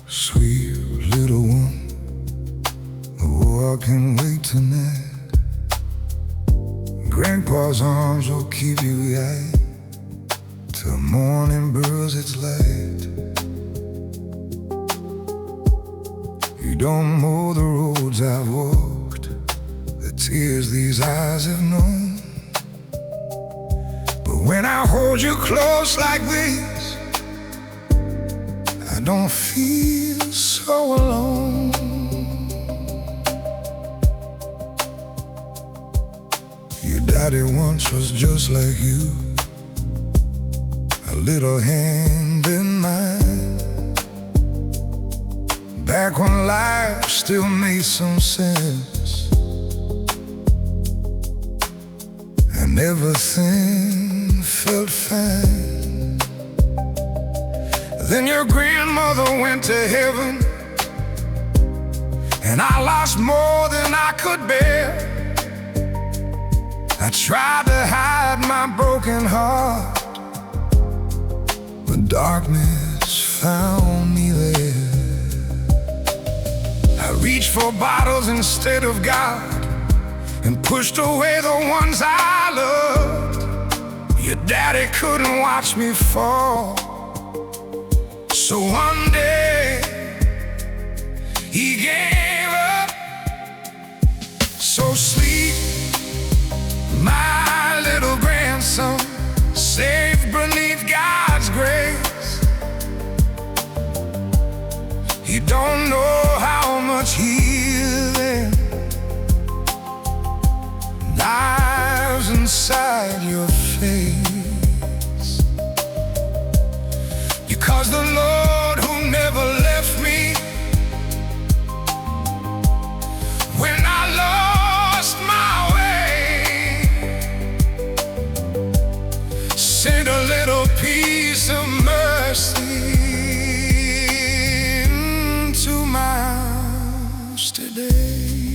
Sweet little one, oh, I can't wait tonight. Grandpa's arms will keep you right till morning burns its light. You don't know the roads I've walked, the tears these eyes have known. But when I hold you close like this, I don't feel so alone. Your daddy once was just like you, a little hand in mine. Back when life still made some sense and everything felt fine. Then your grandmother went to heaven, and I lost more than I could bear. I tried to hide my broken heart, but darkness found me there. I reached for bottles instead of God and pushed away the ones I loved. Your daddy couldn't watch me fall, so one day he gave up. So sleep, my little grandson, safe beneath God's grace. You don't know how much healing lies inside your face, because the Lord who never left me when I lost my way sent a little piece of mercy into my house today.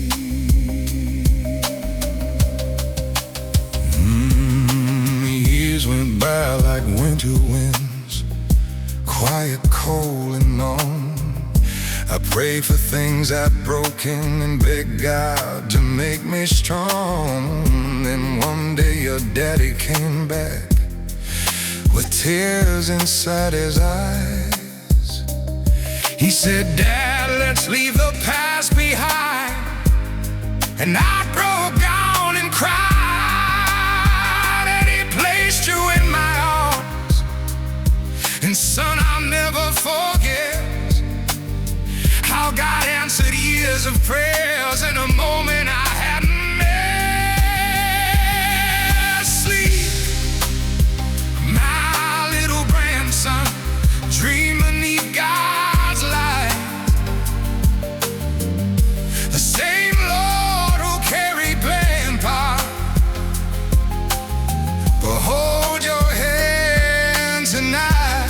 Years went by like winter winds, quiet, cold, and numb. I pray for things I've broken and beg God to make me strong. Then one day your daddy came back with tears inside his eyes. He said, "Dad, let's leave the past behind." And I broke down and cried, and he placed you in my arms. And son, I'll never forget how God answered years of prayers in a moment I hadn't missed. Sleep, my little grandson, dream beneath God's light. The same Lord who carried Grandpa will hold your hand tonight.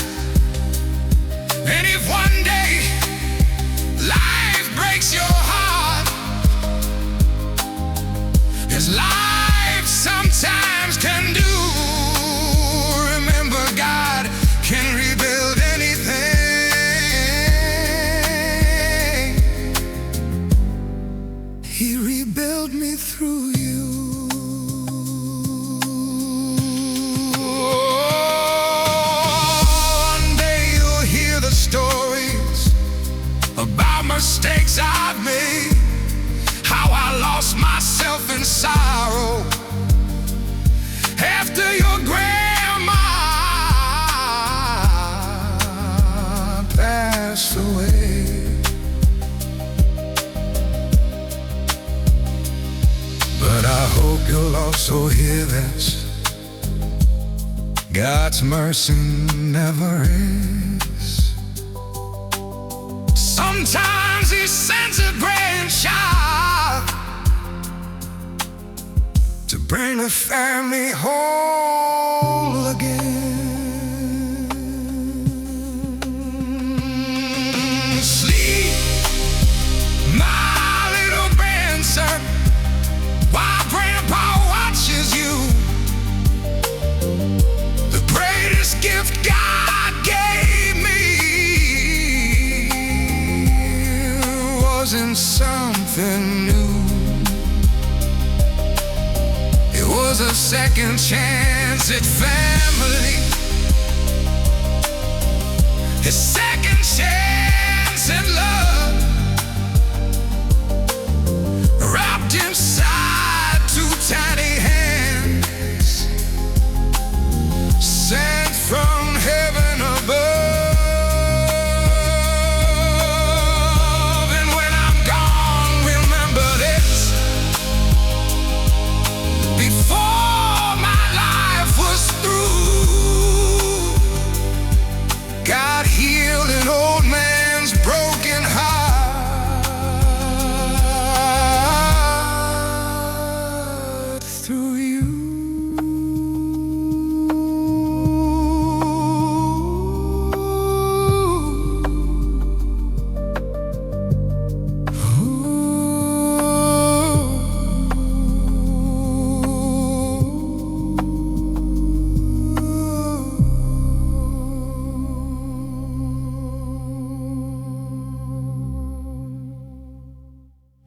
And if one day life breaks your heart, as life sometimes can do, remember God can rebuild anything. He rebuilt me through you. One day you'll hear the stories about mistakes I've made, how I lost myself in sorrow after your grandma passed away. But I hope you'll also hear this: God's mercy never ends. Sometimes he sends a grandchild to bring the family whole again. Sleep, my little grandson, while Grandpa watches you. The greatest gift God gave me wasn't something new. It was a second chance at family. It's